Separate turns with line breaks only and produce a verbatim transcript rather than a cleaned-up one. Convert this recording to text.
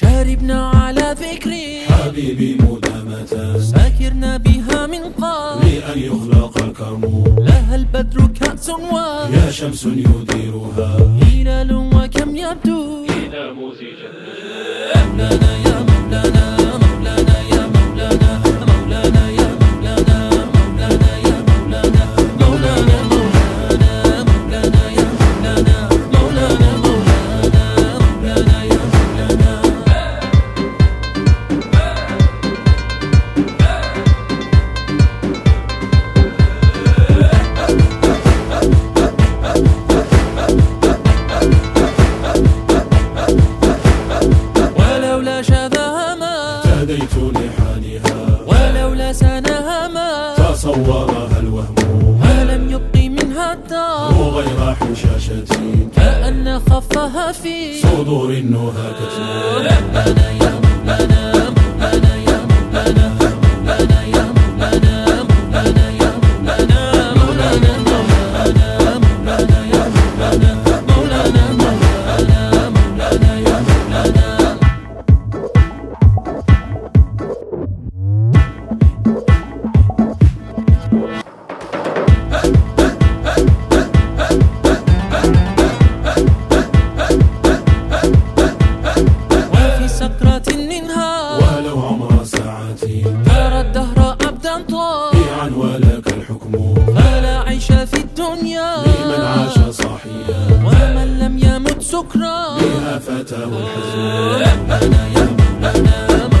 شاربنا على ذكري
حبيبي مدامة،
ساكرنا بها من قبل
لأن يخلق الكرم.
لها البدر كأس
يا شمس يديرها
هلال وكم يبدو
إذا مزجت.
مولانا يا مولانا مولانا يا مولانا مولانا يا مولانا مولانا يا مولانا مولانا مولانا مولانا يا مولانا مولانا مولانا مولانا يا مولانا. ولولا شذاها ما
اهتديت لحالها،
ولولا سناها ما
تصورها الوهم.
ما لم يبق منها الدار
غير حشاشة
كأن خفها في
صدور النهى كتم.
مولانا يا مولانا مولانا يا مولانا مولانا يا مولانا مولانا يا مولانا مولانا مولانا مولانا يا مولانا مولانا مولانا مولانا يا مولانا. وفي سكرة منها
ولو عمر ساعتي
ترى الدهر عبدا
طيعا ولك الحكم.
فلا عيش في الدنيا
لمن عاش صاحيا
ومن لم يمت سكرا
بها فتاه الحزن.
مولانا يا مولانا